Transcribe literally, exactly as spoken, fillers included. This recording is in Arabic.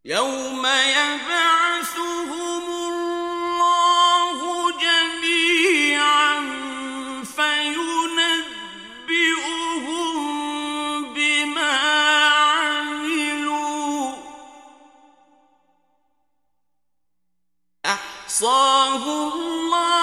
يوم يبعثهم الله جميعا فينبئهم بما عملوا أحصاه الله